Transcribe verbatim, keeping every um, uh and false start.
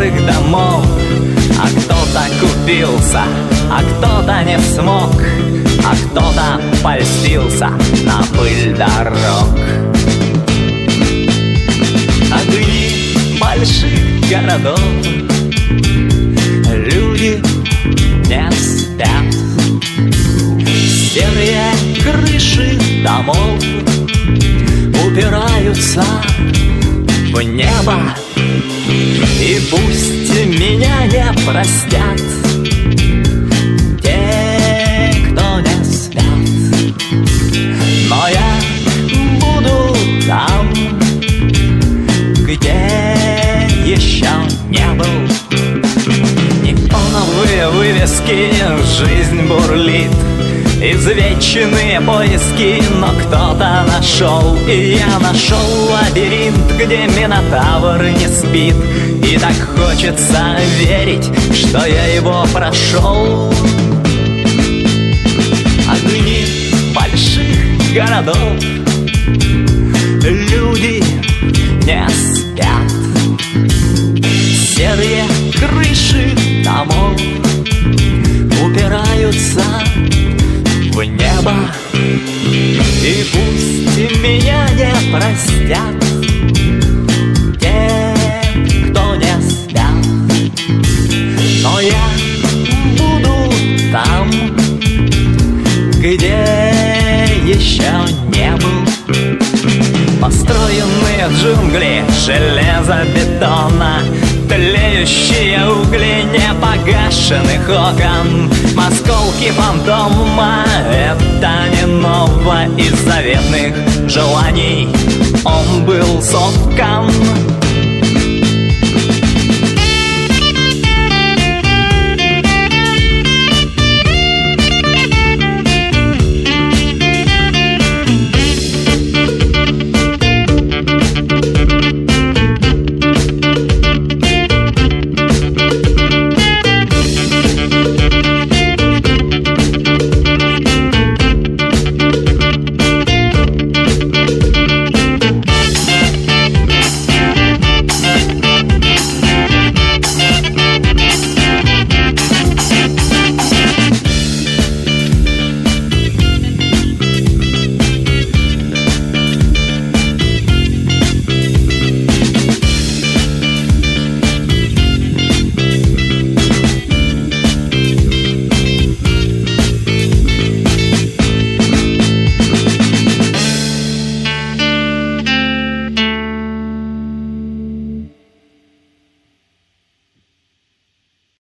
добрых домов. А кто-то купился, а кто-то не смог, а кто-то польстился на пыль дорог. Огни больших городов, люди не спят. Серые крыши домов упираются в небо. И пусть меня не простят те, кто не спят, но я буду там, где еще не был. Неоновые вывески, жизнь бурлит, извечные поиски, но кто-то нашел. И я нашел лабиринт, где Минотавр не спит. И так хочется верить, что я его прошел. Огни больших городов, люди не спят. Серые крыши домов упираются в небо. И пусть меня не простят те, кто не спят, но я буду там, где еще не был. Построенные джунгли железобетона, тлеющие угли непогашенных окон, осколки фантома — это не ново. Из заветных желаний он был соткан.